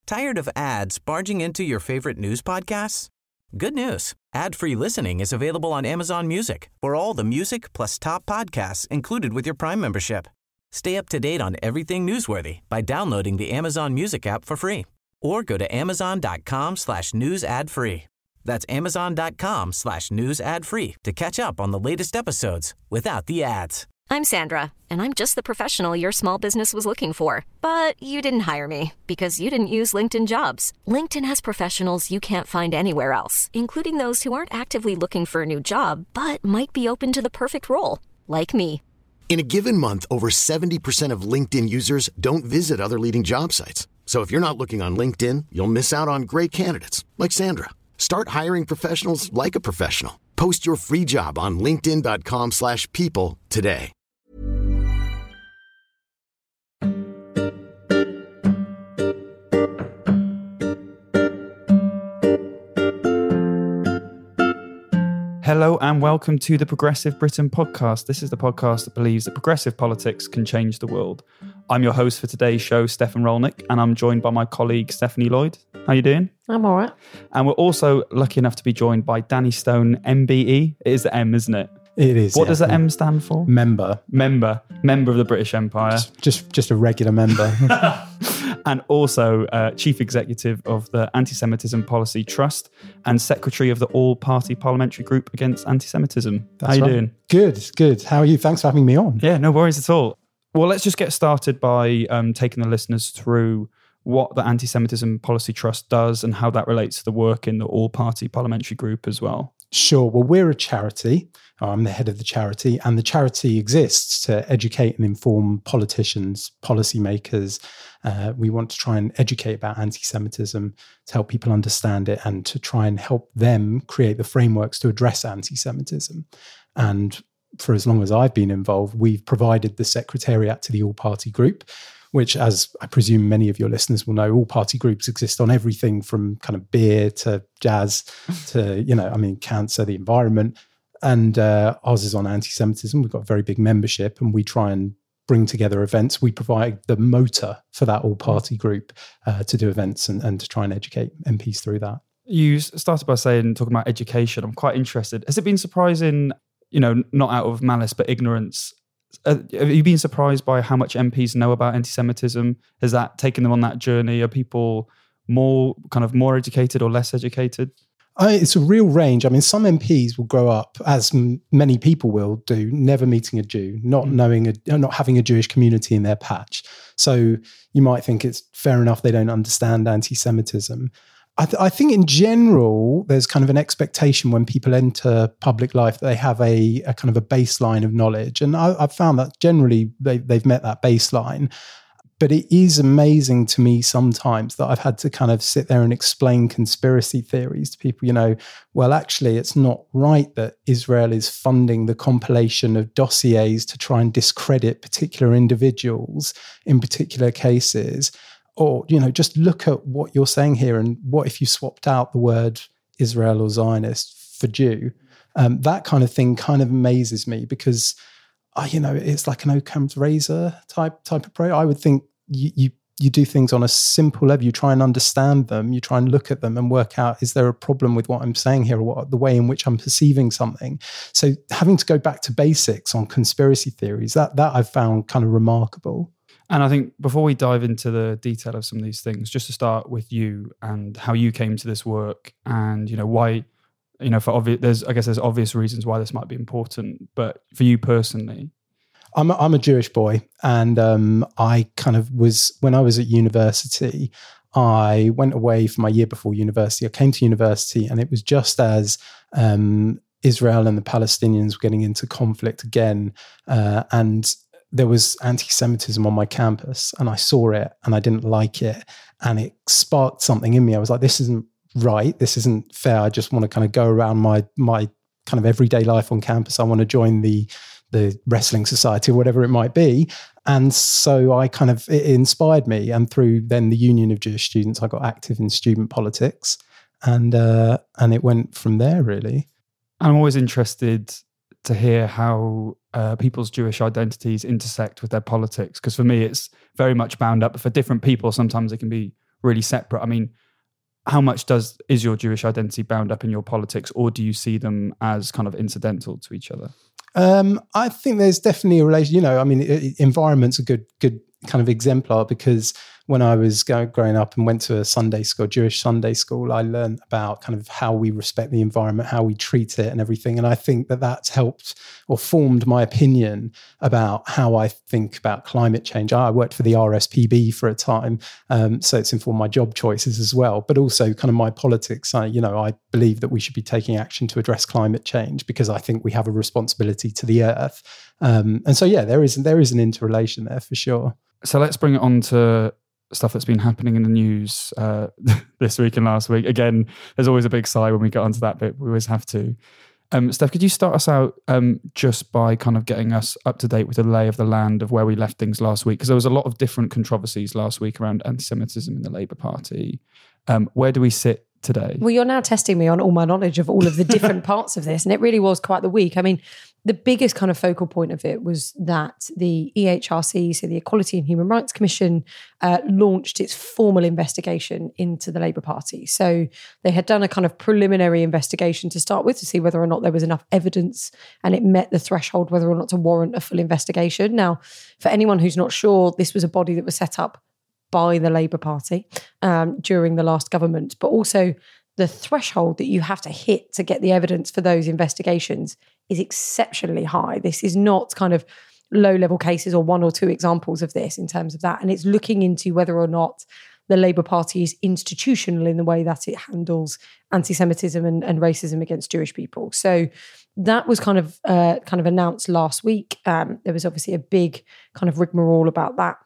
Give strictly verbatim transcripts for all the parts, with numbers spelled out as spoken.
Tired of ads barging into your favorite news podcasts? Good news. Ad-free listening is available on Amazon Music for all the music plus top podcasts included with your Prime membership. Stay up to date on everything newsworthy by downloading the Amazon Music app for free or go to amazon.com slash news ad free. That's amazon.com slash news ad free to catch up on the latest episodes without the ads. I'm Sandra, and I'm just the professional your small business was looking for. But you didn't hire me because you didn't use LinkedIn Jobs. LinkedIn has professionals you can't find anywhere else, including those who aren't actively looking for a new job, but might be open to the perfect role, like me. In a given month, over seventy percent of LinkedIn users don't visit other leading job sites. So if you're not looking on LinkedIn, you'll miss out on great candidates like Sandra. Start hiring professionals like a professional. Post your free job on linkedin.com slash people today. Hello and welcome to the Progressive Britain podcast. This is the podcast that believes that progressive politics can change the world. I'm your host for today's show, Stefan Rolnick, and I'm joined by my colleague, Stephanie Lloyd. How you doing? I'm all right. And we're also lucky enough to be joined by Danny Stone, M B E. It is the M, isn't it? It is. What yeah. does the M stand for? Member. Member. Member of the British Empire. Just just, just a regular member. And also uh, Chief Executive of the Anti-Semitism Policy Trust and Secretary of the All-Party Parliamentary Group Against Anti-Semitism. That's How you right. doing? Good, good. How are you? Thanks for having me on. Yeah, no worries at all. Well, let's just get started by um, taking the listeners through what the Anti-Semitism Policy Trust does and how that relates to the work in the All-Party Parliamentary Group as well. Sure. Well, we're a charity. I'm the head of the charity, and the charity exists to educate and inform politicians, policymakers. Uh, we want to try and educate about anti-Semitism, to help people understand it, and to try and help them create the frameworks to address anti-Semitism. And for as long as I've been involved, we've provided the secretariat to the All-Party Group, which, as I presume many of your listeners will know, all-party groups exist on everything from kind of beer to jazz to, you know, I mean, cancer, the environment. And uh, ours is on anti-Semitism. We've got a very big membership, and we try and bring together events. We provide the motor for that all-party group uh, to do events and, and to try and educate M Ps through that. You started by saying, talking about education. I'm quite interested. Has it been surprising, you know, not out of malice, but ignorance? Uh, have you been surprised by how much M Ps know about anti-Semitism? Has that taken them on that journey? Are people more kind of more educated or less educated? I, it's a real range. I mean, some M Ps will grow up, as m- many people will do, never meeting a Jew, not mm. knowing, a, not having a Jewish community in their patch. So you might think it's fair enough they don't understand anti-Semitism. I, th- I think in general, there's kind of an expectation when people enter public life that they have a, a kind of a baseline of knowledge. And I, I've found that generally they, they've met that baseline. But it is amazing to me sometimes that I've had to kind of sit there and explain conspiracy theories to people, you know, well, actually, it's not right that Israel is funding the compilation of dossiers to try and discredit particular individuals in particular cases. Or, you know, just look at what you're saying here, and what if you swapped out the word Israel or Zionist for Jew? Um, that kind of thing kind of amazes me, because Uh, you know, it's like an Occam's razor type type approach. I would think you, you you do things on a simple level. You try and understand them. You try and look at them and work out, is there a problem with what I'm saying here, or what, the way in which I'm perceiving something? So having to go back to basics on conspiracy theories, that that I've found kind of remarkable. And I think before we dive into the detail of some of these things, just to start with you and how you came to this work, and, you know, why, you know, for obvious, there's, I guess there's obvious reasons why this might be important, but for you personally. I'm a, I'm a Jewish boy, and um, I kind of was, when I was at university, I went away for my year before university. I came to university, and it was just as um, Israel and the Palestinians were getting into conflict again, uh, and there was anti-Semitism on my campus, and I saw it and I didn't like it, and it sparked something in me. I was like, this isn't right. This isn't fair. I just want to kind of go around my my kind of everyday life on campus. I want to join the the wrestling society or whatever it might be. And so I kind of, it inspired me. And through then the Union of Jewish Students, I got active in student politics, and uh, and it went from there, really. I'm always interested to hear how uh, people's Jewish identities intersect with their politics, because for me, it's very much bound up. But for different people, sometimes it can be really separate. I mean, how much does is your Jewish identity bound up in your politics, or do you see them as kind of incidental to each other? Um, I think there's definitely a relation. You know, I mean, it, environment's a good good kind of exemplar, because when I was go, growing up and went to a Sunday school, Jewish Sunday school, I learned about kind of how we respect the environment, how we treat it and everything. And I think that that's helped or formed my opinion about how I think about climate change. I worked for the R S P B for a time, um, so it's informed my job choices as well, but also kind of my politics. I, you know, I believe that we should be taking action to address climate change because I think we have a responsibility to the earth. Um, and so, yeah, there is, there is an interrelation there for sure. So let's bring it on to stuff that's been happening in the news uh, this week and last week. Again, there's always a big sigh when we get onto that bit. We always have to. Um, Steph, could you start us out um, just by kind of getting us up to date with the lay of the land of where we left things last week? Because there was a lot of different controversies last week around anti-Semitism in the Labour Party. Um, where do we sit today? Well, you're now testing me on all my knowledge of all of the different parts of this, and it really was quite the week. I mean, the biggest kind of focal point of it was that the E H R C, so the Equality and Human Rights Commission, uh, launched its formal investigation into the Labour Party. So they had done a kind of preliminary investigation to start with to see whether or not there was enough evidence and it met the threshold whether or not to warrant a full investigation. Now, for anyone who's not sure, this was a body that was set up by the Labour Party um, during the last government, but also the threshold that you have to hit to get the evidence for those investigations is exceptionally high. This is not kind of low-level cases or one or two examples of this in terms of that. And it's looking into whether or not the Labour Party is institutional in the way that it handles anti-Semitism and, and racism against Jewish people. So that was kind of uh, kind of announced last week. Um, there was obviously a big kind of rigmarole about that.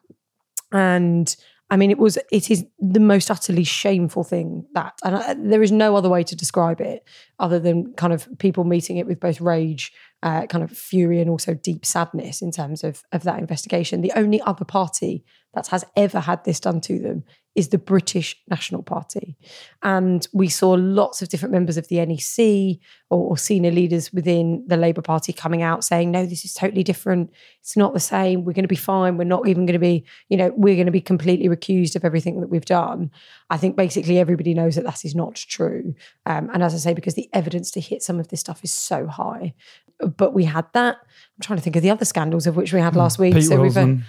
And I mean, it was, it is the most utterly shameful thing that, and I, there is no other way to describe it other than kind of people meeting it with both rage, uh, kind of fury, and also deep sadness in terms of, of that investigation. The only other party that has ever had this done to them is the British National Party. And we saw lots of different members of the N E C or, or senior leaders within the Labour Party coming out saying, no, this is totally different. It's not the same. We're going to be fine. We're not even going to be, you know, we're going to be completely recused of everything that we've done. I think basically everybody knows that that is not true. Um, and as I say, because the evidence to hit some of this stuff is so high. But we had that. I'm trying to think of the other scandals of which we had last week. Pete so we've Wilson.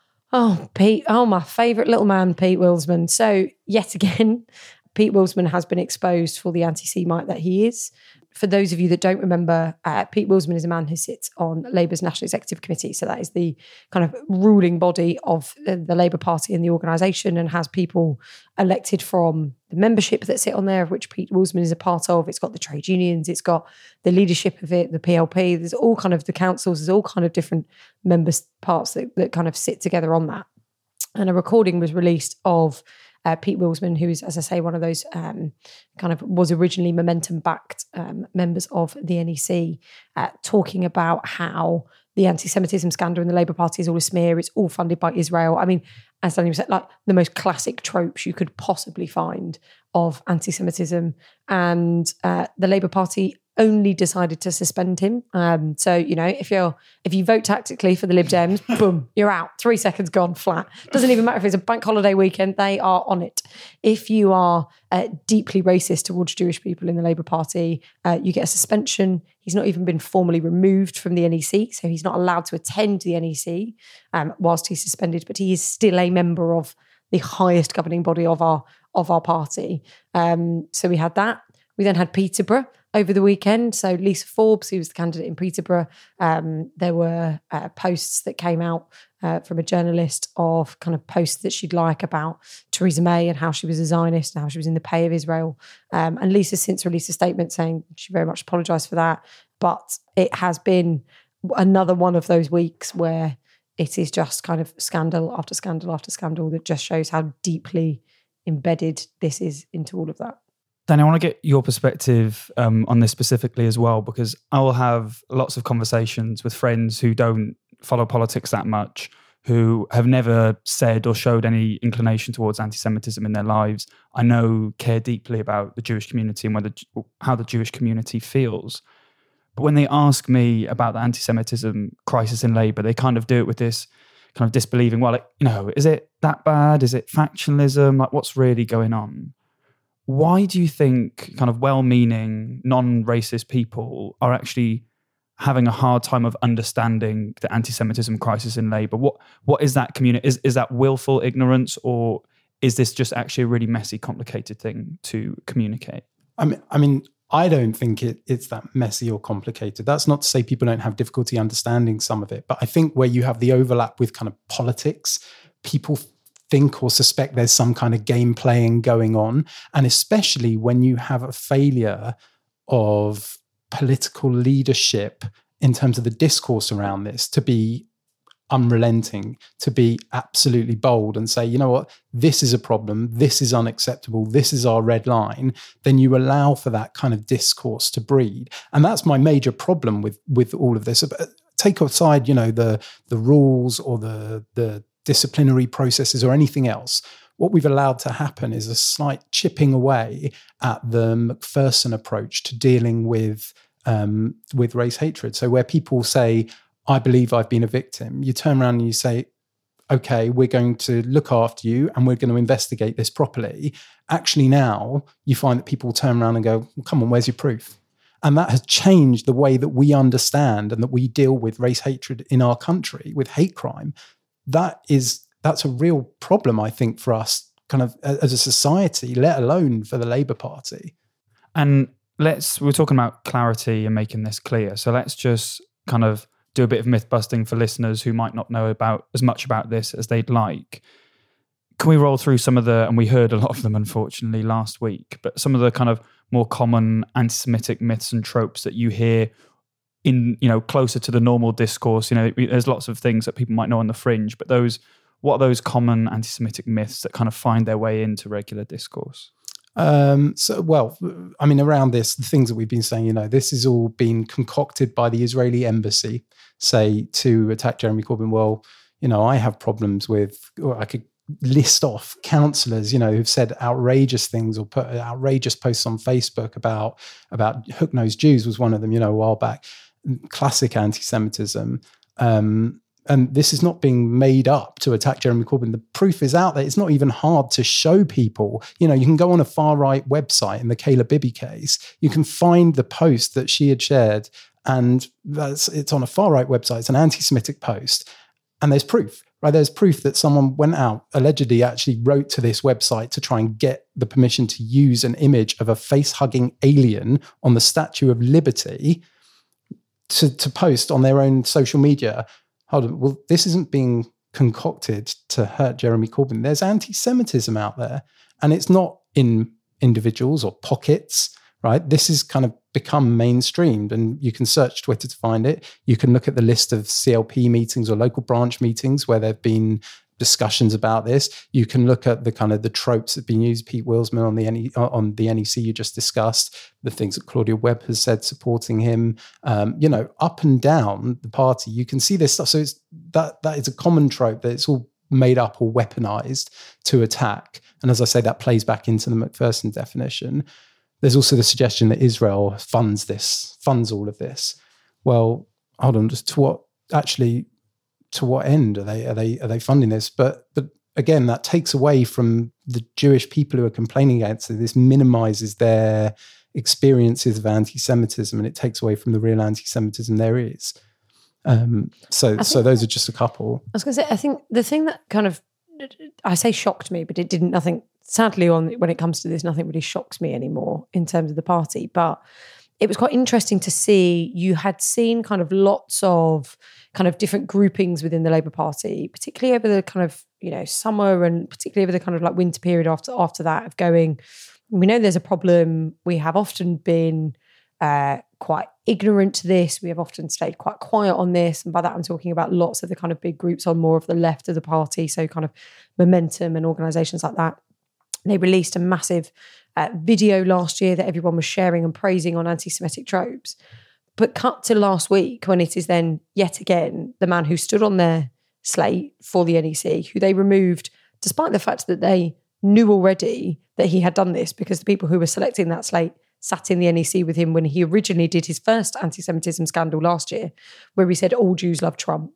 Oh, Pete. Oh, my favourite little man, Pete Wilsman. So yet again, Pete Wilsman has been exposed for the anti-Semite that he is. For those of you that don't remember, uh, Pete Wilsman is a man who sits on Labour's National Executive Committee. So that is the kind of ruling body of the, the Labour Party and the organisation, and has people elected from the membership that sit on there, of which Pete Wilsman is a part of. It's got the trade unions, it's got the leadership of it, the P L P. There's all kind of the councils, there's all kind of different member parts that, that kind of sit together on that. And a recording was released of Uh, Pete Wilsman, who is, as I say, one of those um, kind of was originally momentum-backed um, members of the N E C, uh, talking about how the anti-Semitism scandal in the Labour Party is all a smear. It's all funded by Israel. I mean, as Daniel said, like the most classic tropes you could possibly find of anti-Semitism. And uh, the Labour Party only decided to suspend him. Um, so, you know, if you're if you vote tactically for the Lib Dems, boom, you're out. Three seconds gone, flat. Doesn't even matter if it's a bank holiday weekend, they are on it. If you are uh, deeply racist towards Jewish people in the Labour Party, uh, you get a suspension. He's not even been formally removed from the N E C, so he's not allowed to attend the N E C um, whilst he's suspended, but he is still a member of the highest governing body of our of our party. Um, so we had that. We then had Peterborough over the weekend. So Lisa Forbes, who was the candidate in Peterborough, um, there were uh, posts that came out uh, from a journalist of kind of posts that she'd like about Theresa May and how she was a Zionist and how she was in the pay of Israel. Um, and Lisa's since released a statement saying she very much apologised for that. But it has been another one of those weeks where it is just kind of scandal after scandal after scandal that just shows how deeply embedded this is into all of that. Danny, I want to get your perspective um, on this specifically as well, because I will have lots of conversations with friends who don't follow politics that much, who have never said or showed any inclination towards anti-Semitism in their lives. I know care deeply about the Jewish community and whether, how the Jewish community feels. But when they ask me about the anti-Semitism crisis in Labour, they kind of do it with this kind of disbelieving, well, it, you know, is it that bad? Is it factionalism? Like, what's really going on? Why do you think kind of well-meaning, non-racist people are actually having a hard time of understanding the anti-Semitism crisis in Labour? What what is that community? Is is that willful ignorance, or is this just actually a really messy, complicated thing to communicate? I mean, I mean, I don't think it, it's that messy or complicated. That's not to say people don't have difficulty understanding some of it, but I think where you have the overlap with kind of politics, people think or suspect there's some kind of game playing going on, and especially when you have a failure of political leadership in terms of the discourse around this to be unrelenting, to be absolutely bold and say, you know what, this is a problem, this is unacceptable, this is our red line, then you allow for that kind of discourse to breed. And that's my major problem with with all of this. Take aside, you know, the the rules or the the disciplinary processes or anything else. What we've allowed to happen is a slight chipping away at the Macpherson approach to dealing with um, with race hatred. So where people say, I believe I've been a victim, you turn around and you say, okay, we're going to look after you and we're going to investigate this properly. Actually, now you find that people turn around and go, well, come on, where's your proof? And that has changed the way that we understand and that we deal with race hatred in our country, with hate crime. That is, that's a real problem, I think, for us kind of as a society, let alone for the Labour Party. And let's, we're talking about clarity and making this clear. So let's just kind of do a bit of myth busting for listeners who might not know about as much about this as they'd like. Can we roll through some of the, and we heard a lot of them, unfortunately, last week, but some of the kind of more common anti-Semitic myths and tropes that you hear in, you know, closer to the normal discourse? You know, there's lots of things that people might know on the fringe, but those, what are those common anti-Semitic myths that kind of find their way into regular discourse? Um, so, well, I mean, around this, the things that we've been saying, you know, this has all been concocted by the Israeli embassy, say, to attack Jeremy Corbyn. Well, you know, I have problems with, or I could list off councillors, you know, who've said outrageous things or put outrageous posts on Facebook about, about hook-nosed Jews was one of them, you know, a while back. Classic anti-Semitism. Um, and this is not being made up to attack Jeremy Corbyn. The proof is out there. It's not even hard to show people. You know, you can go on a far-right website in the Kayla Bibi case. You can find the post that she had shared, and that's, it's on a far-right website. It's an anti-Semitic post. And there's proof, right? There's proof that someone went out, allegedly actually wrote to this website to try and get the permission to use an image of a face-hugging alien on the Statue of Liberty to, to post on their own social media. Hold on, well, this isn't being concocted to hurt Jeremy Corbyn. There's anti-Semitism out there, and it's not in individuals or pockets, right? This has kind of become mainstreamed, and you can search Twitter to find it. You can look at the list of C L P meetings or local branch meetings where there have been discussions about this. You can look at the kind of the tropes that have been used. Pete Wilsman on the N E, on the N E C you just discussed, the things that Claudia Webb has said supporting him. Um, you know, up and down the party, you can see this stuff. So it's that that is a common trope that it's all made up or weaponized to attack. And as I say, that plays back into the Macpherson definition. There's also the suggestion that Israel funds this, funds all of this. Well, hold on, just to what actually. To what end are they are they are they funding this? But but again, that takes away from the Jewish people who are complaining against it. This minimizes their experiences of anti-Semitism, and it takes away from the real anti-Semitism there is. Um, so so those are just a couple. I was going to say, I think the thing that kind of, I say shocked me, but it didn't. Nothing. Sadly, on when it comes to this, nothing really shocks me anymore in terms of the party. But it was quite interesting to see, you had seen kind of lots of kind of different groupings within the Labour Party, particularly over the kind of, you know, summer and particularly over the kind of like winter period after after that, of going, we know there's a problem. We have often been uh, quite ignorant to this. We have often stayed quite quiet on this. And by that, I'm talking about lots of the kind of big groups on more of the left of the party. So kind of Momentum and organisations like that. They released a massive uh, video last year that everyone was sharing and praising on anti-Semitic tropes. But cut to last week, when it is then yet again the man who stood on their slate for the N E C, who they removed, despite the fact that they knew already that he had done this, because the people who were selecting that slate sat in the N E C with him when he originally did his first anti-Semitism scandal last year, where he said all Jews love Trump.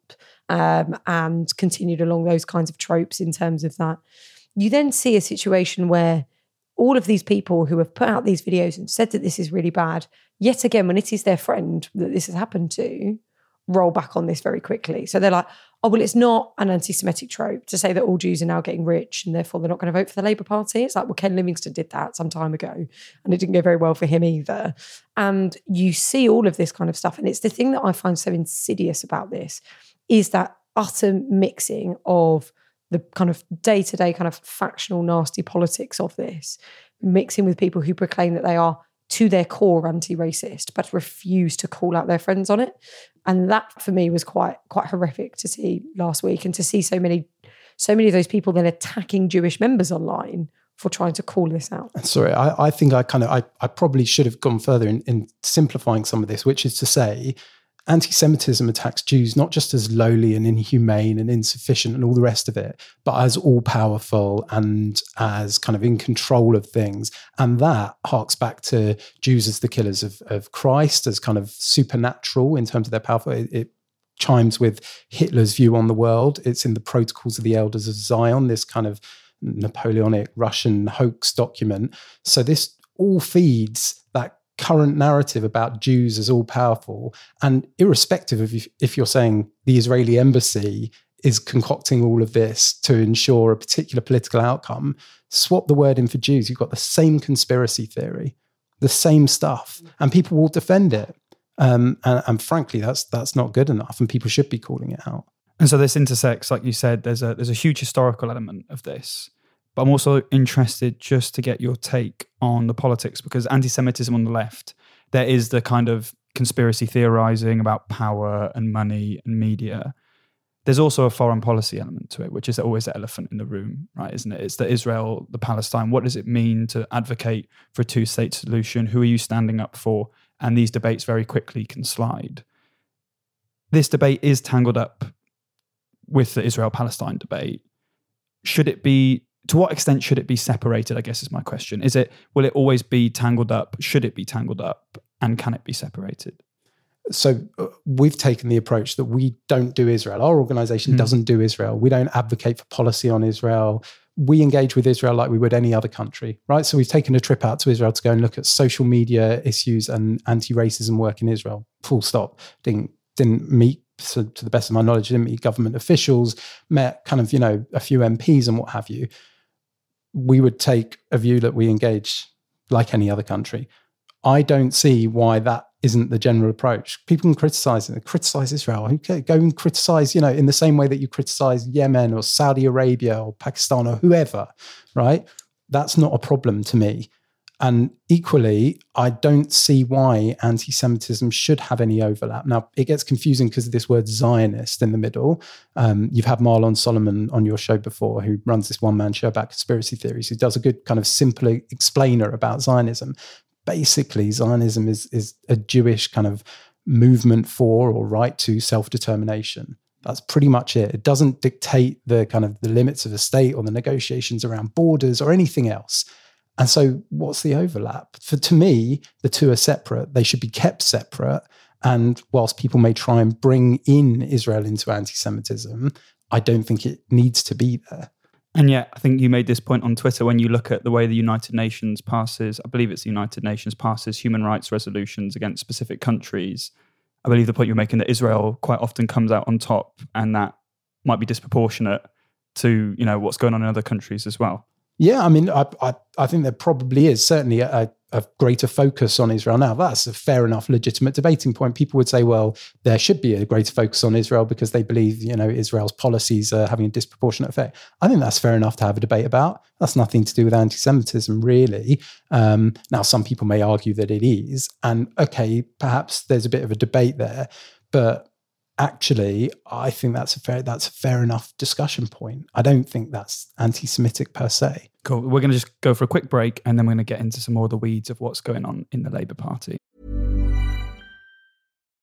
um, and continued along those kinds of tropes in terms of that. You then see a situation where all of these people who have put out these videos and said that this is really bad, yet again, when it is their friend that this has happened to, roll back on this very quickly. So they're like, oh, well, it's not an anti-Semitic trope to say that all Jews are now getting rich and therefore they're not going to vote for the Labour Party. It's like, well, Ken Livingstone did that some time ago and it didn't go very well for him either. And you see all of this kind of stuff. And it's the thing that I find so insidious about this is that utter mixing of the kind of day-to-day kind of factional, nasty politics of this, mixing with people who proclaim that they are to their core anti-racist, but refuse to call out their friends on it. And that for me was quite quite horrific to see last week, and to see so many so many of those people then attacking Jewish members online for trying to call this out. Sorry, I, I think I kind of I, I probably should have gone further in, in simplifying some of this, which is to say, anti-Semitism attacks Jews not just as lowly and inhumane and insufficient and all the rest of it, but as all-powerful and as kind of in control of things. And that harks back to Jews as the killers of, of Christ, as kind of supernatural in terms of their power. It, it chimes with Hitler's view on the world. It's in the Protocols of the Elders of Zion, this kind of Napoleonic Russian hoax document. So this all feeds that current narrative about Jews as all powerful, and irrespective of if, if you're saying the Israeli embassy is concocting all of this to ensure a particular political outcome, swap the word in for Jews, you've got the same conspiracy theory, the same stuff, and people will defend it. Um, and, and frankly, that's that's not good enough, and people should be calling it out. And so this intersects, like you said, there's a there's a huge historical element of this. But I'm also interested just to get your take on the politics, because anti-Semitism on the left, there is the kind of conspiracy theorizing about power and money and media. There's also a foreign policy element to it, which is always the elephant in the room, right? Isn't it? It's the Israel, the Palestine. What does it mean to advocate for a two-state solution? Who are you standing up for? And these debates very quickly can slide. This debate is tangled up with the Israel-Palestine debate. Should it be To what extent should it be separated, I guess is my question. Is it, will it always be tangled up? Should it be tangled up? And can it be separated? So uh, we've taken the approach that we don't do Israel. Our organization mm. doesn't do Israel. We don't advocate for policy on Israel. We engage with Israel like we would any other country, right? So we've taken a trip out to Israel to go and look at social media issues and anti-racism work in Israel. Full stop. Didn't, didn't meet, so to the best of my knowledge, didn't meet government officials, met kind of, you know, a few M Ps and what have you. We would take a view that we engage like any other country. I don't see why that isn't the general approach. People can criticize it, criticize Israel. Okay, go and criticize, you know, in the same way that you criticize Yemen or Saudi Arabia or Pakistan or whoever, right? That's not a problem to me. And equally, I don't see why anti-Semitism should have any overlap. Now, it gets confusing because of this word Zionist in the middle. Um, you've had Marlon Solomon on your show before, who runs this one-man show about conspiracy theories, who does a good kind of simple explainer about Zionism. Basically, Zionism is, is a Jewish kind of movement for or right to self-determination. That's pretty much it. It doesn't dictate the kind of the limits of a state or the negotiations around borders or anything else. And so what's the overlap? For to me, the two are separate. They should be kept separate. And whilst people may try and bring in Israel into anti-Semitism, I don't think it needs to be there. And yet, I think you made this point on Twitter when you look at the way the United Nations passes, I believe it's the United Nations passes human rights resolutions against specific countries. I believe the point you're making that Israel quite often comes out on top, and that might be disproportionate to, you know, what's going on in other countries as well. Yeah, I mean, I, I I think there probably is certainly a, a greater focus on Israel now. That's a fair enough, legitimate debating point. People would say, well, there should be a greater focus on Israel because they believe, you know, Israel's policies are having a disproportionate effect. I think that's fair enough to have a debate about. That's nothing to do with anti-Semitism, really. Um, now, some people may argue that it is. And okay, perhaps there's a bit of a debate there. But actually, I think that's a fair that's a fair enough discussion point. I don't think that's anti-Semitic per se. Cool. We're going to just go for a quick break, and then we're going to get into some more of the weeds of what's going on in the Labour Party.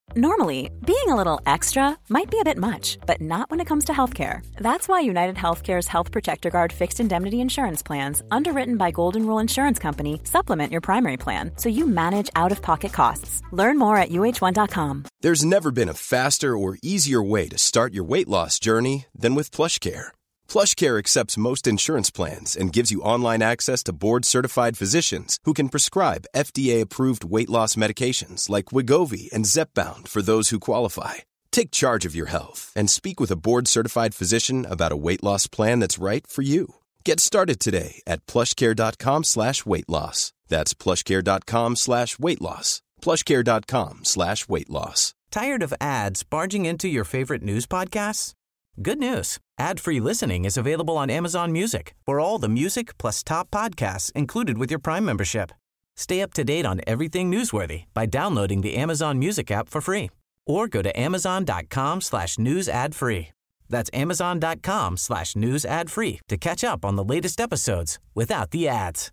Normally, being a little extra might be a bit much, but not when it comes to healthcare. That's why United Healthcare's Health Protector Guard fixed indemnity insurance plans, underwritten by Golden Rule Insurance Company, supplement your primary plan so you manage out-of-pocket costs. Learn more at U H one dot com. There's never been a faster or easier way to start your weight loss journey than with PlushCare. PlushCare accepts most insurance plans and gives you online access to board-certified physicians who can prescribe F D A-approved weight loss medications like Wegovy and Zepbound for those who qualify. Take charge of your health and speak with a board-certified physician about a weight loss plan that's right for you. Get started today at plushcare.com slash weight loss. That's plushcare.com slash weight loss. plushcare.com slash weight loss. Tired of ads barging into your favorite news podcasts? Good news. Ad-free listening is available on Amazon Music for all the music plus top podcasts included with your Prime membership. Stay up to date on everything newsworthy by downloading the Amazon Music app for free or go to amazon.com slash news ad free. That's amazon.com slash news ad free to catch up on the latest episodes without the ads.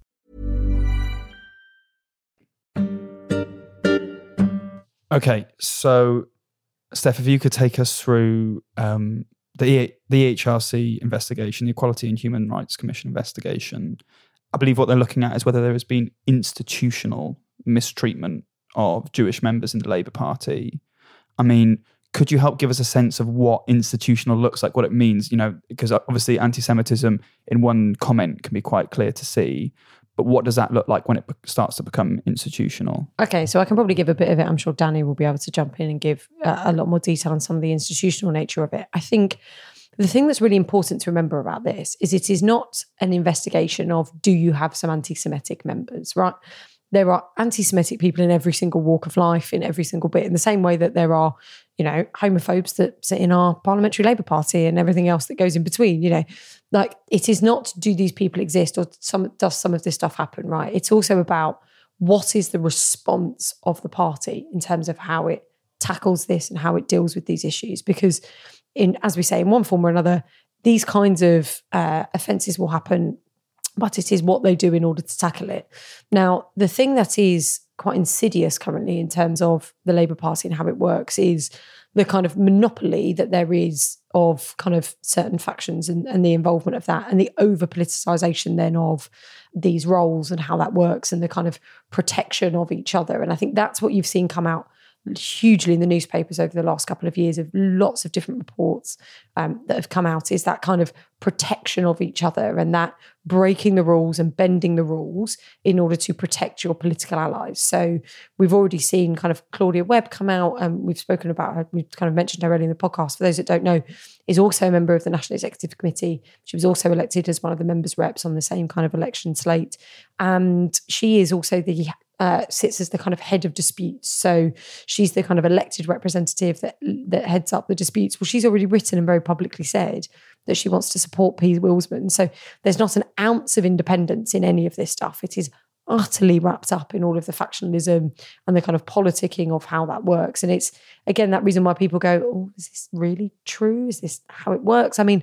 Okay, so Steph, if you could take us through um, the e- the E H R C investigation, the Equality and Human Rights Commission investigation. I believe what they're looking at is whether there has been institutional mistreatment of Jewish members in the Labour Party. I mean, could you help give us a sense of what institutional looks like, what it means? You know, because obviously anti-Semitism in one comment can be quite clear to see, but what does that look like when it starts to become institutional? Okay, so I can probably give a bit of it. I'm sure Danny will be able to jump in and give uh, a lot more detail on some of the institutional nature of it. I think the thing that's really important to remember about this is it is not an investigation of do you have some anti-Semitic members, right? There are anti-Semitic people in every single walk of life, in every single bit, in the same way that there are, you know, homophobes that sit in our Parliamentary Labour Party and everything else that goes in between, you know. Like, it is not do these people exist or some does some of this stuff happen, right? It's also about what is the response of the party in terms of how it tackles this and how it deals with these issues. Because, in as we say, in one form or another, these kinds of uh, offences will happen, but it is what they do in order to tackle it. Now, the thing that is quite insidious currently in terms of the Labour Party and how it works is the kind of monopoly that there is of kind of certain factions and, and the involvement of that and the over-politicisation then of these roles and how that works and the kind of protection of each other. And I think that's what you've seen come out hugely in the newspapers over the last couple of years of lots of different reports um, that have come out, is that kind of protection of each other and that breaking the rules and bending the rules in order to protect your political allies. So we've already seen kind of Claudia Webb come out, and we've spoken about her, we've kind of mentioned her earlier in the podcast. For those that don't know, is also a member of the National Executive Committee. She was also elected as one of the members' reps on the same kind of election slate. And she is also the Uh, sits as the kind of head of disputes. So she's the kind of elected representative that that heads up the disputes. Well, she's already written and very publicly said that she wants to support Piers Willsman. So there's not an ounce of independence in any of this stuff. It is utterly wrapped up in all of the factionalism and the kind of politicking of how that works. And it's, again, that reason why people go, oh, is this really true? Is this how it works? I mean,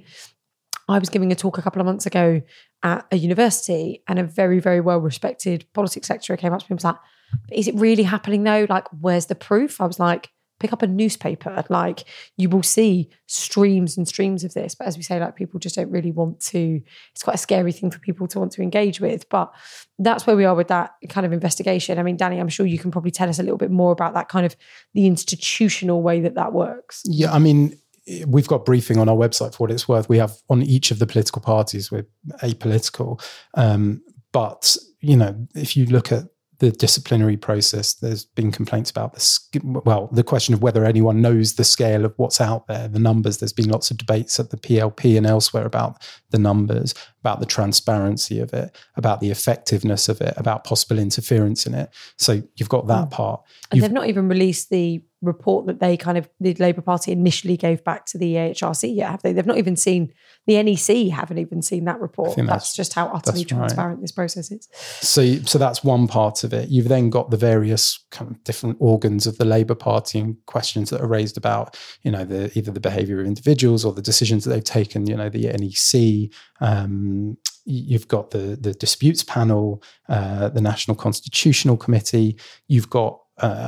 I was giving a talk a couple of months ago at a university, and a very, very well-respected politics lecturer came up to me and was like, is it really happening though? Like, where's the proof? I was like, pick up a newspaper. Like, you will see streams and streams of this. But as we say, like, people just don't really want to, it's quite a scary thing for people to want to engage with. But that's where we are with that kind of investigation. I mean, Danny, I'm sure you can probably tell us a little bit more about that kind of the institutional way that that works. Yeah, I mean, we've got briefing on our website for what it's worth. We have on each of the political parties, we're apolitical. Um, but, you know, if you look at the disciplinary process, there's been complaints about this. Well, the question of whether anyone knows the scale of what's out there, the numbers. There's been lots of debates at the P L P and elsewhere about the numbers, about the transparency of it, about the effectiveness of it, about possible interference in it. So you've got that part. And You've, they've not even released the report that they kind of, the Labour Party initially gave back to the E H R C yet, have they? They've not even seen, the N E C haven't even seen that report. That's, that's just how utterly transparent right. this process is. So, so that's one part of it. You've then got the various kind of different organs of the Labour Party and questions that are raised about, you know, the either the behaviour of individuals or the decisions that they've taken, you know, the N E C, um, you've got the, the disputes panel, uh, the National Constitutional Committee, you've got uh,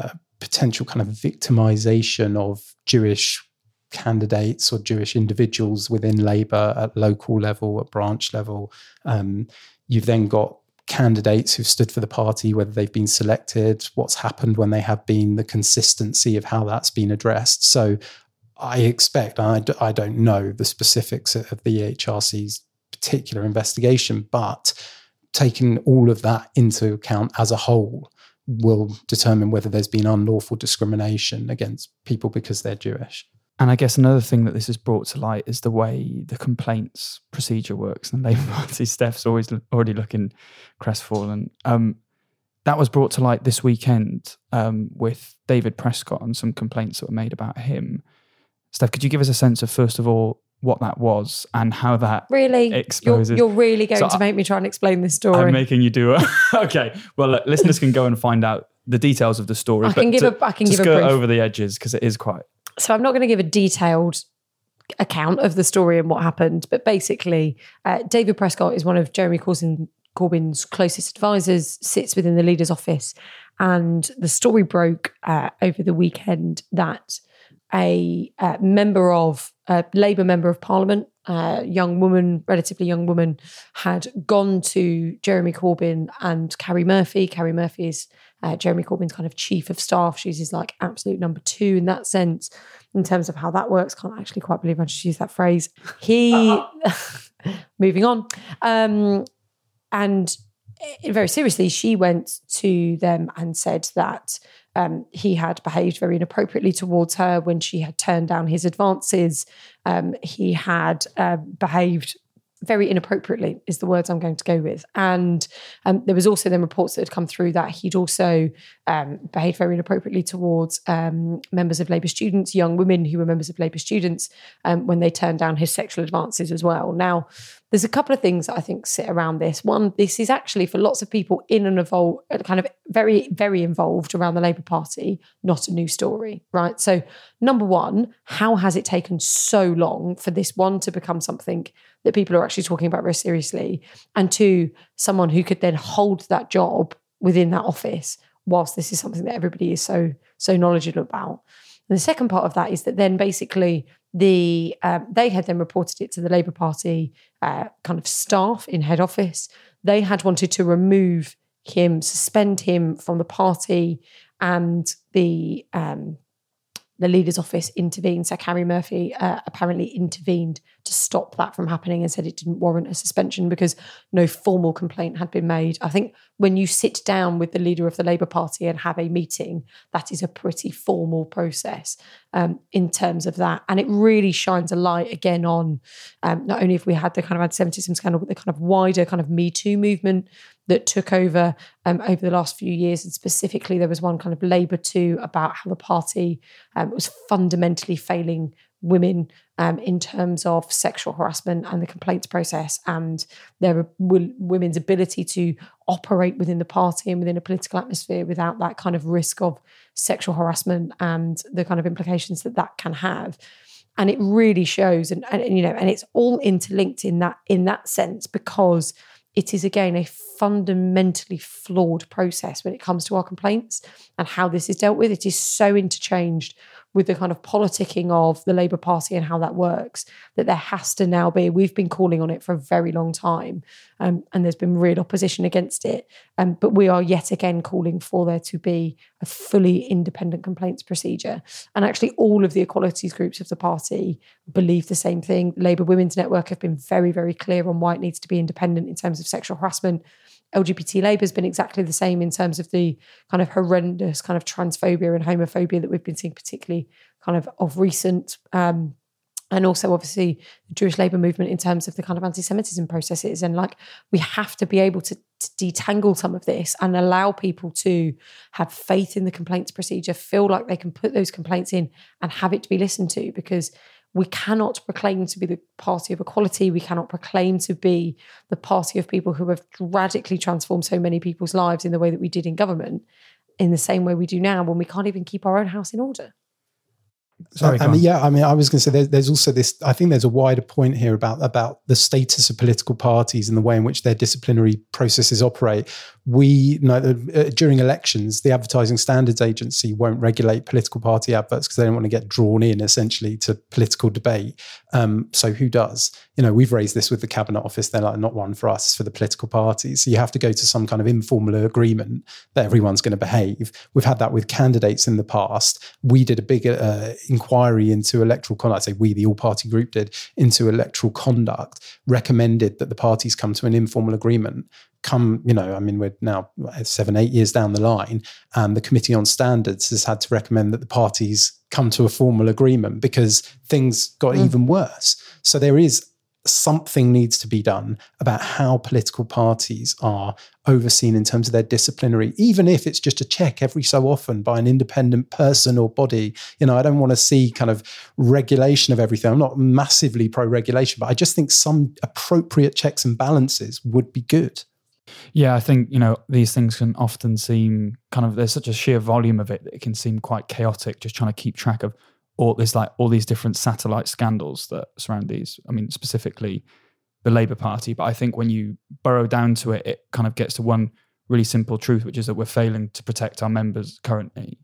potential kind of victimization of Jewish candidates or Jewish individuals within Labour at local level, at branch level. Um, you've then got candidates who've stood for the party, whether they've been selected, what's happened when they have been, the consistency of how that's been addressed. So I expect, I, d- I don't know the specifics of the E H R C's particular investigation, but taking all of that into account as a whole will determine whether there's been unlawful discrimination against people because they're Jewish. And I guess another thing that this has brought to light is the way the complaints procedure works. And Labour Party, Steph's always already looking crestfallen. Um, that was brought to light this weekend um, with David Prescott and some complaints that were made about him. Steph, could you give us a sense of, first of all, what that was and how that really exposes... You're, you're really going so to make me try and explain this story. I'm making you do it. Okay. Well, look, listeners can go and find out the details of the story. I can give to, a, I can to give skirt a brief. over the edges because it is quite... So I'm not going to give a detailed account of the story and what happened, but basically, uh, David Prescott is one of Jeremy Corbyn, Corbyn's closest advisors, sits within the leader's office, and the story broke uh, over the weekend that a uh, member of, a Labour member of Parliament, a young woman, relatively young woman, had gone to Jeremy Corbyn and Carrie Murphy. Carrie Murphy is uh, Jeremy Corbyn's kind of chief of staff. She's his like absolute number two in that sense, in terms of how that works. Can't actually quite believe I just used that phrase. He, uh-huh. moving on. Um, and very seriously, she went to them and said that Um, he had behaved very inappropriately towards her when she had turned down his advances. Um, he had uh, behaved very inappropriately, is the words I'm going to go with. And um, there was also then reports that had come through that he'd also um, behaved very inappropriately towards um, members of Labour students, young women who were members of Labour students, um, when they turned down his sexual advances as well. Now, there's a couple of things that I think sit around this. One, this is actually for lots of people in and involved, kind of very, very involved around the Labour Party, not a new story, right? So number one, how has it taken so long for this one to become something that people are actually talking about very seriously? And two, someone who could then hold that job within that office whilst this is something that everybody is so, so knowledgeable about. And the second part of that is that then basically the um, they had then reported it to the Labour Party uh, kind of staff in head office. They had wanted to remove him, suspend him from the party, and the um, the leader's office intervened. So Carrie Murphy uh, apparently intervened to stop that from happening and said it didn't warrant a suspension because no formal complaint had been made. I think when you sit down with the leader of the Labour Party and have a meeting, that is a pretty formal process um, in terms of that. And it really shines a light again on um, not only have we had the kind of anti-Semitism scandal, but the kind of wider kind of Me Too movement that took over um, over the last few years. And specifically, there was one kind of Labour too about how the party um, was fundamentally failing women um, in terms of sexual harassment and the complaints process, and their w- women's ability to operate within the party and within a political atmosphere without that kind of risk of sexual harassment and the kind of implications that that can have. And it really shows, and, and you know, and it's all interlinked in that in that sense, because it is again a fundamentally flawed process when it comes to our complaints and how this is dealt with. It is so interchanged with the kind of politicking of the Labour Party and how that works, that there has to now be, we've been calling on it for a very long time, um, and there's been real opposition against it. Um, but we are yet again calling for there to be a fully independent complaints procedure. And actually all of the equalities groups of the party believe the same thing. Labour Women's Network have been very, very clear on why it needs to be independent in terms of sexual harassment. L G B T Labour has been exactly the same in terms of the kind of horrendous kind of transphobia and homophobia that we've been seeing, particularly kind of of recent, um, and also obviously the Jewish Labour movement in terms of the kind of anti-Semitism processes. And like, we have to be able to, to detangle some of this and allow people to have faith in the complaints procedure, feel like they can put those complaints in and have it to be listened to, because we cannot proclaim to be the party of equality. We cannot proclaim to be the party of people who have radically transformed so many people's lives in the way that we did in government, in the same way we do now, when we can't even keep our own house in order. Sorry, I mean, yeah, I mean, I was going to say there's, there's also this, I think there's a wider point here about, about the status of political parties and the way in which their disciplinary processes operate. we know that uh, during elections, the Advertising Standards Agency won't regulate political party adverts because they don't want to get drawn in essentially to political debate. Um, so who does? You know, we've raised this with the Cabinet Office. They're like, not one for us, for the political parties. So you have to go to some kind of informal agreement that everyone's going to behave. We've had that with candidates in the past. We did a big uh, inquiry into electoral conduct. I say we, the all-party group did, into electoral conduct, recommended that the parties come to an informal agreement. Come, you know, I mean, we're now seven, eight years down the line, and the Committee on Standards has had to recommend that the parties come to a formal agreement because things got mm. even worse. So there is something needs to be done about how political parties are overseen in terms of their disciplinary, even if it's just a check every so often by an independent person or body. You know, I don't want to see kind of regulation of everything. I'm not massively pro-regulation, but I just think some appropriate checks and balances would be good. Yeah, I think, you know, these things can often seem kind of, there's such a sheer volume of it that it can seem quite chaotic, just trying to keep track of all this, like all these different satellite scandals that surround these. I mean, specifically the Labour Party. But I think when you burrow down to it, it kind of gets to one really simple truth, which is that we're failing to protect our members currently.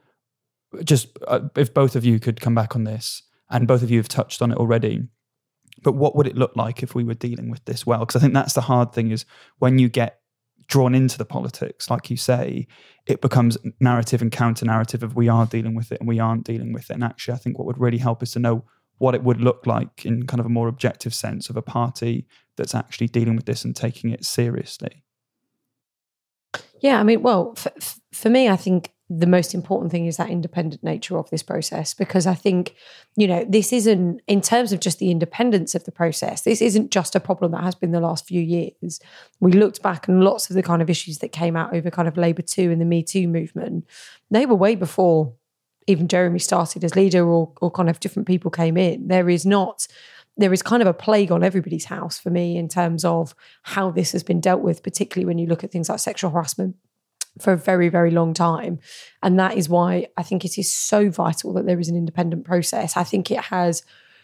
Just uh, if both of you could come back on this, and both of you have touched on it already, but what would it look like if we were dealing with this well? Because I think that's the hard thing, is when you get drawn into the politics, like you say, it becomes narrative and counter-narrative of we are dealing with it and we aren't dealing with it. And actually, I think what would really help is to know what it would look like in kind of a more objective sense of a party that's actually dealing with this and taking it seriously. Yeah, I mean, well, for, for me, I think the most important thing is that independent nature of this process, because I think, you know, this isn't, in terms of just the independence of the process, this isn't just a problem that has been the last few years. We looked back and lots of the kind of issues that came out over kind of Labour two and the Me Too movement, they were way before even Jeremy started as leader or, or kind of different people came in. There is not, there is kind of a plague on everybody's house for me in terms of how this has been dealt with, particularly when you look at things like sexual harassment, for a very, very long time. And that is why I think it is so vital that there is an independent process. I think it has,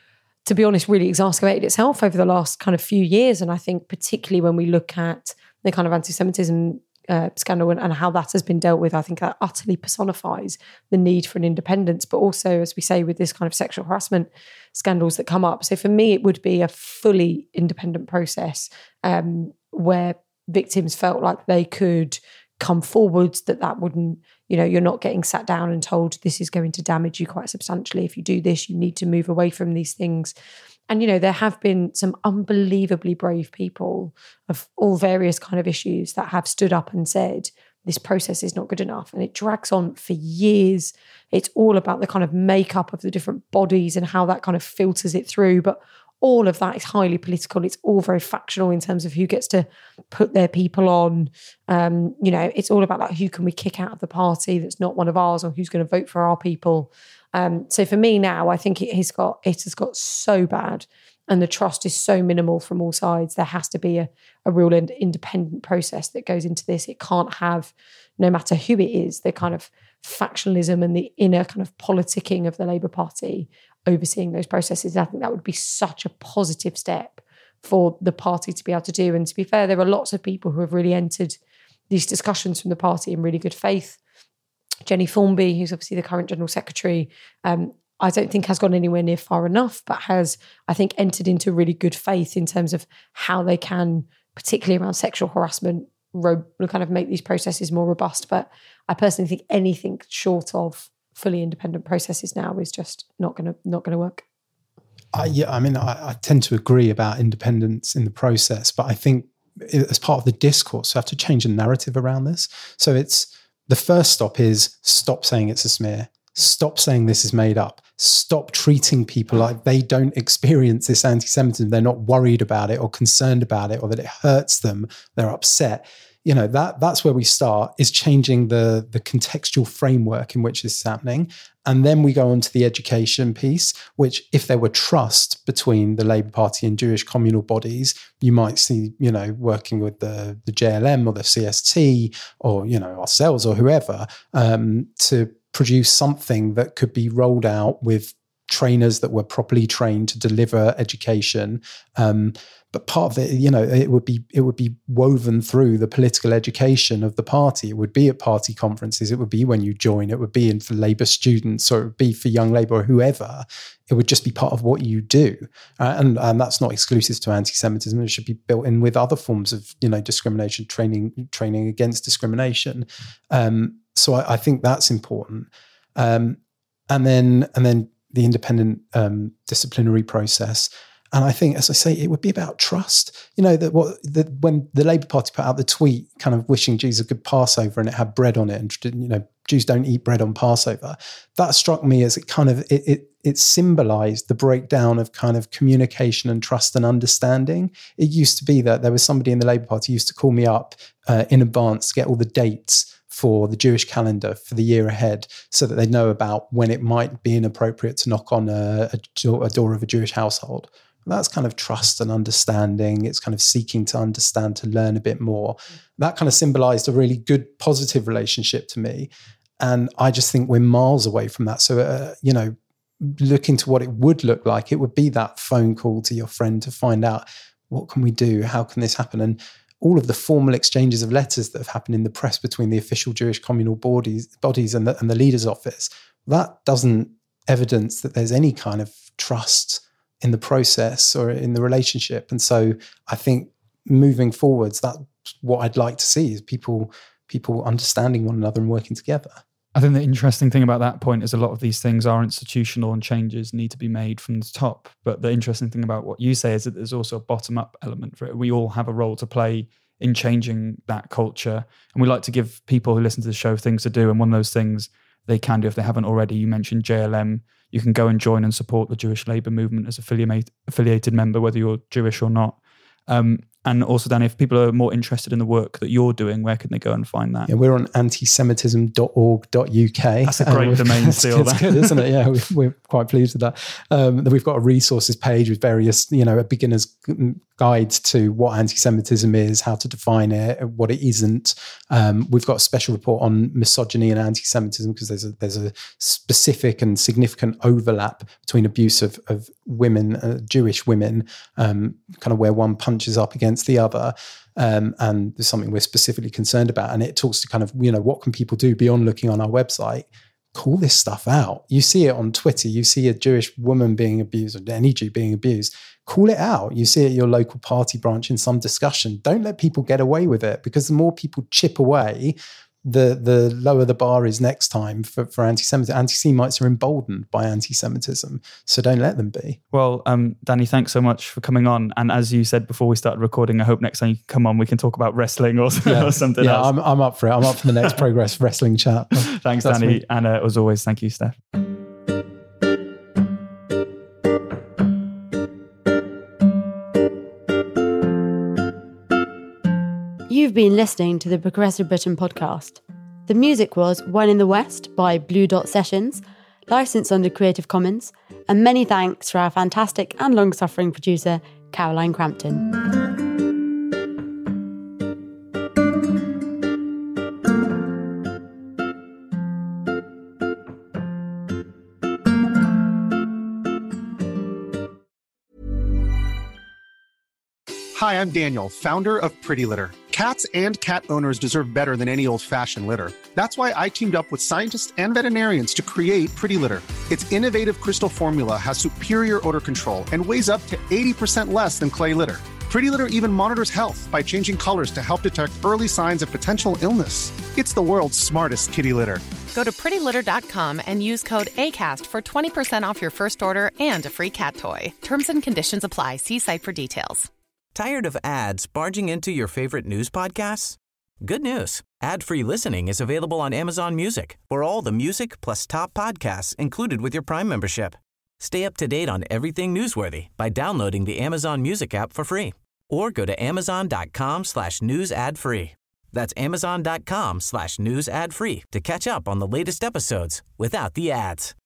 to be honest, really exacerbated itself over the last kind of few years. And I think particularly when we look at the kind of anti-Semitism uh, scandal and, and how that has been dealt with, I think that utterly personifies the need for an independence. But also, as we say, with this kind of sexual harassment scandals that come up. So for me, it would be a fully independent process um, where victims felt like they could come forwards, that that wouldn't, you know, you're not getting sat down and told this is going to damage you quite substantially. If you do this, you need to move away from these things. And, you know, there have been some unbelievably brave people of all various kind of issues that have stood up and said, this process is not good enough. And it drags on for years. It's all about the kind of makeup of the different bodies and how that kind of filters it through. But all of that is highly political. It's all very factional in terms of who gets to put their people on. Um, you know, it's all about like, who can we kick out of the party that's not one of ours, or who's going to vote for our people. Um, so for me now, I think it has got it has got so bad, and the trust is so minimal from all sides. There has to be a, a real ind- independent process that goes into this. It can't have, no matter who it is, the kind of factionalism and the inner kind of politicking of the Labour Party overseeing those processes. I think that would be such a positive step for the party to be able to do. And to be fair, there are lots of people who have really entered these discussions from the party in really good faith. Jenny Formby, who's obviously the current General Secretary, um, I don't think has gone anywhere near far enough, but has, I think, entered into really good faith in terms of how they can, particularly around sexual harassment, ro- kind of make these processes more robust. But I personally think anything short of fully independent processes now is just not going to not going to work. Uh, yeah, I mean, I, I tend to agree about independence in the process, but I think as part of the discourse, we have to change the narrative around this. So it's, the first stop is stop saying it's a smear. Stop saying this is made up. Stop treating people like they don't experience this anti-Semitism. They're not worried about it or concerned about it, or that it hurts them. They're upset. You know, that that's where we start, is changing the, the contextual framework in which this is happening. And then we go on to the education piece, which if there were trust between the Labour Party and Jewish communal bodies, you might see, you know, working with the, the J L M or the C S T or, you know, ourselves or whoever, um, to produce something that could be rolled out with trainers that were properly trained to deliver education. Um, but part of it, you know, it would be it would be woven through the political education of the party. It would be at party conferences. It would be when you join. It would be in for Labour students, or it would be for Young Labour or whoever. It would just be part of what you do, uh, and and that's not exclusive to anti-Semitism. It should be built in with other forms of, you know, discrimination, training training against discrimination. Um, so I, I think that's important. Um, and then and then the independent um, disciplinary process. And I think, as I say, it would be about trust. You know, that what that when the Labour Party put out the tweet kind of wishing Jews a good Passover, and it had bread on it, and, you know, Jews don't eat bread on Passover, that struck me as it kind of, it it, it symbolised the breakdown of kind of communication and trust and understanding. It used to be that there was somebody in the Labour Party who used to call me up uh, in advance to get all the dates for the Jewish calendar for the year ahead, so that they know about when it might be inappropriate to knock on a, a, door, a door of a Jewish household. That's kind of trust and understanding. It's kind of seeking to understand, to learn a bit more. That kind of symbolized a really good, positive relationship to me. And I just think we're miles away from that. So, uh, you know, looking to what it would look like, it would be that phone call to your friend to find out, what can we do? How can this happen? And all of the formal exchanges of letters that have happened in the press between the official Jewish communal bodies, bodies and, the, and the leader's office, that doesn't evidence that there's any kind of trust in the process or in the relationship. And so I think moving forwards, that's what I'd like to see, is people people understanding one another and working together. I think the interesting thing about that point is a lot of these things are institutional and changes need to be made from the top. But the interesting thing about what you say is that there's also a bottom-up element for it. We all have a role to play in changing that culture. And we like to give people who listen to the show things to do. And one of those things they can do, if they haven't already, you mentioned J L M. You can go and join and support the Jewish Labour movement as an affiliated member, whether you're Jewish or not. Um, and also, Danny, if people are more interested in the work that you're doing, where can they go and find that? Yeah, we're on anti semitism dot org dot U K. That's a great domain still. It's good, isn't it? Yeah, we, we're quite pleased with that. Um, then we've got a resources page with various, you know, a beginner's guide to what anti-Semitism is, how to define it, what it isn't. Um, we've got a special report on misogyny and anti-Semitism because there's a there's a specific and significant overlap between abuse of, of women, uh, Jewish women, um, kind of where one punches up against the other. Um, and there's something we're specifically concerned about. And it talks to kind of, you know, what can people do beyond looking on our website? Call this stuff out. You see it on Twitter. You see a Jewish woman being abused, or any Jew being abused. Call it out. You see it at your local party branch in some discussion. Don't let people get away with it, because the more people chip away, the the lower the bar is next time for, for anti-Semitism. Anti-Semites are emboldened by anti-Semitism, so don't let them be. Well, um, Danny, thanks so much for coming on. And as you said before we started recording, I hope next time you come on, we can talk about wrestling or, yeah. or something yeah, else. I'm, I'm up for it. I'm up for the next Progress Wrestling chat. Thanks, That's Danny. me. And uh, as always, thank you, Steph. You've been listening to the Progressive Britain podcast. The music was One in the West by Blue Dot Sessions, licensed under Creative Commons, and many thanks to our fantastic and long-suffering producer, Caroline Crampton. Hi, I'm Daniel, founder of Pretty Litter. Cats and cat owners deserve better than any old-fashioned litter. That's why I teamed up with scientists and veterinarians to create Pretty Litter. Its innovative crystal formula has superior odor control and weighs up to eighty percent less than clay litter. Pretty Litter even monitors health by changing colors to help detect early signs of potential illness. It's the world's smartest kitty litter. Go to pretty litter dot com and use code ACAST for twenty percent off your first order and a free cat toy. Terms and conditions apply. See site for details. Tired of ads barging into your favorite news podcasts? Good news. Ad-free listening is available on Amazon Music for all the music plus top podcasts included with your Prime membership. Stay up to date on everything newsworthy by downloading the Amazon Music app for free or go to amazon.com slash news ad free. That's amazon.com slash news ad free to catch up on the latest episodes without the ads.